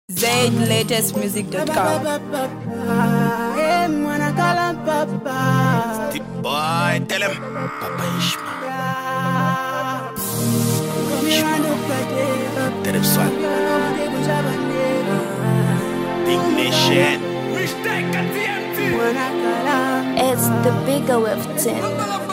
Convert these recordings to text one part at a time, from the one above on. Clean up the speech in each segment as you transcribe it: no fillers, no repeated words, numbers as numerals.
ZLatestmusic.com. The boy, tell him, Papa Ishma. Tell him son. Big nation. It's the bigger with 10.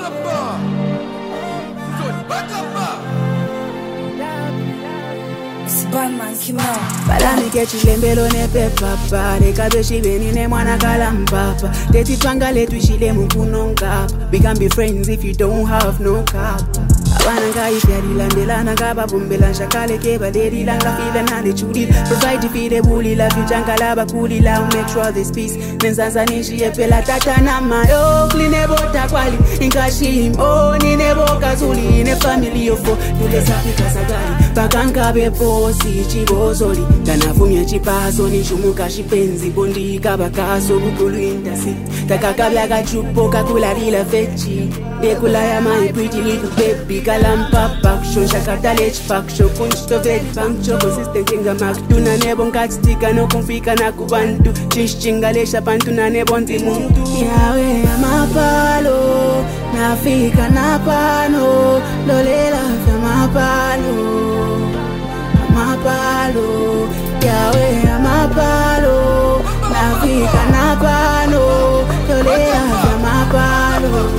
Balani kechilembelo nepe papa Dekabe shibeni ne mwana kalampapa Teti twanga letu ishile mkuno nkapa We can be friends if you don't have no cap Abana nga ifyari landelana Kaba bumbela nshakale keba Deri langa fila nale chudil Provide fide buli la Fuchanga laba kuli la Make sure this peace Nenzanza nishi epela tata na mayo Kline bota kwali Inkashim Oh nine boka zuli Ne family yofo Tule sapika sagali Bakanka beposi chibozoli Kanafumia chipaso Nishumuka shipenzi Bondi kabakaso Bukulu indasi Takakabla kachupo Kakula lila fechi Dekula ya my pretty little baby Kalampapa Kushonsha katalech Paksho kunchito vedi Pankcho consistent inga maktu Na nebo nkachitika No kumfika na kubantu Chishingalesha pantu na nebo nti muntu Yawe ya mapalo Nafika na pano Lolela vya mapalo Mapalo, yawe ya mapalo Nafika na pano Tolea ya mapalo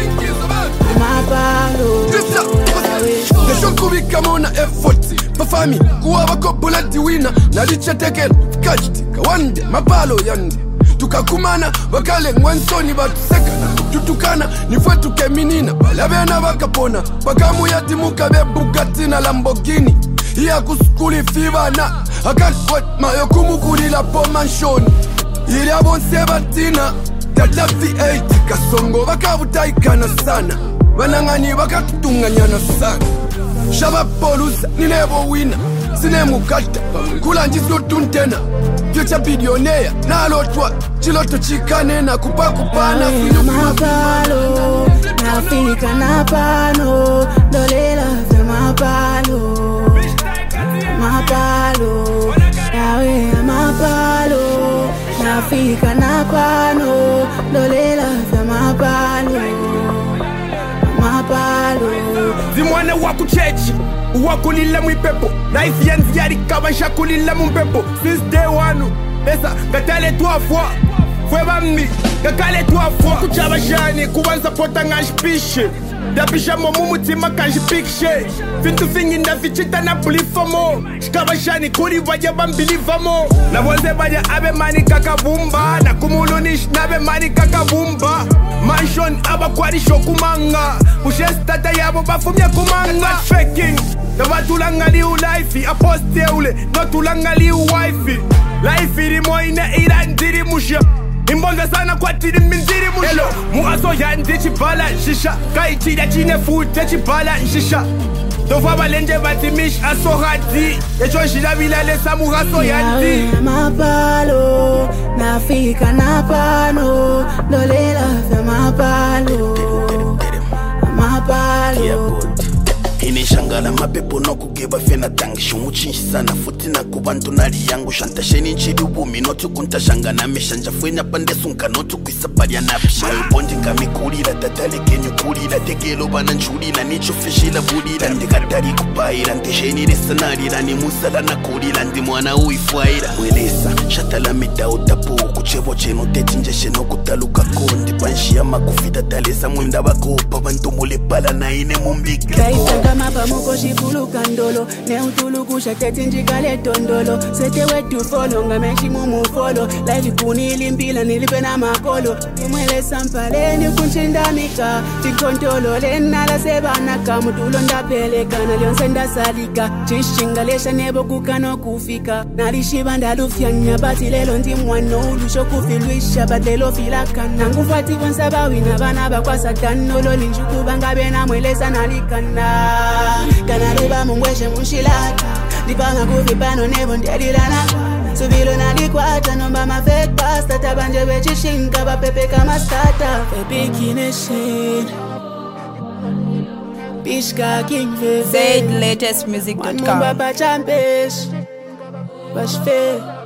Mapalo Neshokubika mona effort Mafami kuwa wako bulati wina Nalicha tekela kachitika wande Mapalo yande Tukakumana wakale ngwansoni batusekana Tutukana nifwetu keminina Balabena wakapona Bakamu yatimuka be Bugatti na Lamborghini Iya kuskuli fibana Akali what mayo kumukuli la po manshoni Ili abonse batina Tata V8 kasongo bakabutaikana sana Banangani bakatutunganyana sana Shaba polusa ninebo wina Sine mukata Kula njisio tuntena Future billionaire Nalotwa Chiloto chikane na kupakupana Mapalo Nafika na pano Dolela vya mapalo Mapalo Yawe ya mapalo Nafika na pano Dolela vya mapalo Mapalo Zimwana waku chechi Wakulila mwipepo Life yanzi yari kabasha kulila mwipepo Since day one Besa katale 3 fois Fwe bambi Kakale 3 fois Kuchabashani kuwanza pota ngashpishe Dapisha momu mutima kanjipikshe Fintu fingi ndafichita na pulifamo Shikabashani kuri vaja bambilivamo Na bonze baja abe mani kakabumba Na kumulunish nabe mani kakabumba Mansion aba kwari shokumanga Ushes tata yabo bafumya kumanga Faking Nabatulanga liu life Aposte ule Notulanga liu wifi Life irimo ine irandiri musha Imbonza sana kwa tiri minziri musha Hello, muaso yandi chibala shisha Kaichida chine fute chibala shisha Tova balende batimish aso hati Echo shida bilale samu haso yandi Yawe ya mapalo Nafika na pano Lolela vya mapalo Mapalo Inishangala mapepo no kugeba fena tangisho muchinshi sana futi na kubantu nali yangu shanta sheni nchidi ubumi notu kunta shanga na meshanja fwenya pande sunka notu kuisapari ya napisha Bondi kami kulila tatale kenyu kulila tekelo bana nchulila nicho fishila bulila Ndekatari kupaira ndesheni resanarila ni musala na kulila ndi mwana uifuaira Mwelesa shatala mida utapu kuchebo cheno tetinje sheno kutaluka kondi Banshi ya makufida talesa mwenda bakopa bantu mule pala na ine mumbika Mapa muko shifulu kandolo Ne utuluku shateti njikale tondolo Sete wetu follow nga menshi mumu follow Life kunili mpila nilipe na makolo Nimwele sampale ni kunchindamika Tikontolo lena la sebanaka Mutulo ndapeleka na lionse ndasalika Chishingalesha nebo kukano kufika Nalishiba ndalufyanya bati lelo ndi mwano Ulusho kufilwisha bat lelo filaka Nangufati konsaba wina bana bakwa satano Loli njukuba ngabe na mweleza nalikana Kana riba mungweshe mushilata Dipanga kufipano nebo ndedilana Subilo nalikwata nomba ma fake pasta Tabanje wechishinka bapepe kama starter Febiki nation Bishka king veve ZLatestmusic.com. Wanumba pa champesh bashfe